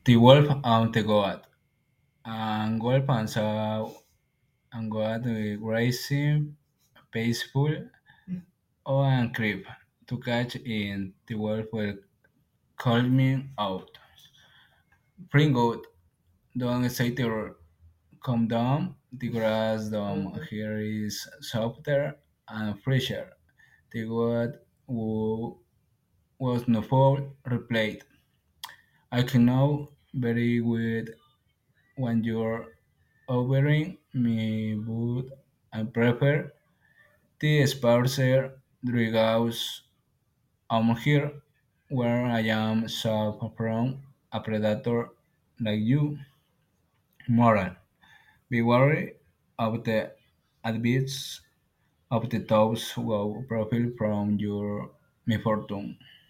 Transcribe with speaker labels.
Speaker 1: The wolf and the goat. And wolf and saw and goat racing, peaceful, or and creep to catch in the wolf will call me out. Bring goat, don't say terror. Come down, the grass down here is softer and fresher. The goat who was no foul replied, I can know very well when you're offering me wood I prefer the sparser Dragaus here where I am safe from a predator like you. Moral. Be wary of the advice of the toes who profit from your misfortune.